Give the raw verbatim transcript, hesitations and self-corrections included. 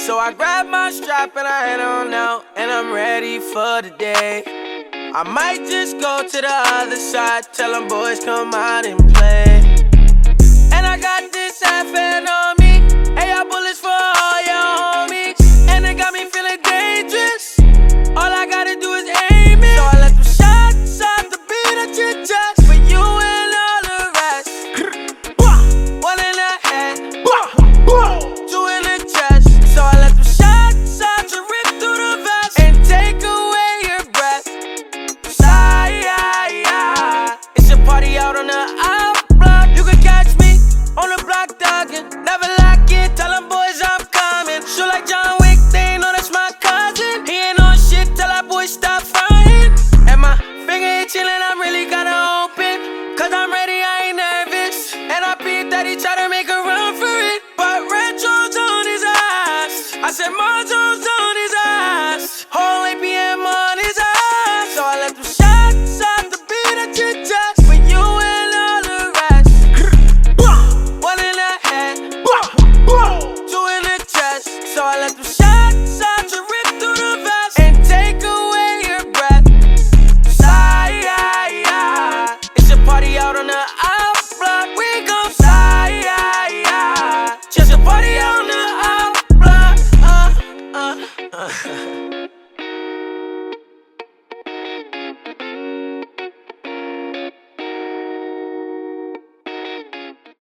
So I grab my strap and I head on out, and I'm ready for the day. I might just go to the other side, tell them boys come out and play. And I got this half fan on me, hey, I bullets for all your homies. And it got me feeling dangerous, all I gotta do is aim it. So I let them shots out the beat at your chest, for you and all the rest. One in the head, two in the chest. So I let them shots out to rip through the vest and take away your breath. It's a party out on the out block. You can catch me on the block dogging, never lock in, tell them boys I'm coming. Shoot like John Wick, they ain't know that's my cousin. He ain't on shit, tell that boy stop frontin'. And my finger ain't chillin', I'm really kinda open, cause I'm ready, I ain't nervous. And I peeped that he try to make a run for it, but Retro's on his ass. I said Marjo's on his ass, whole A P M on his ass. So I let them shots out the beat at your chest, for you and all the rest. One in the head, two in the chest. So I let them shots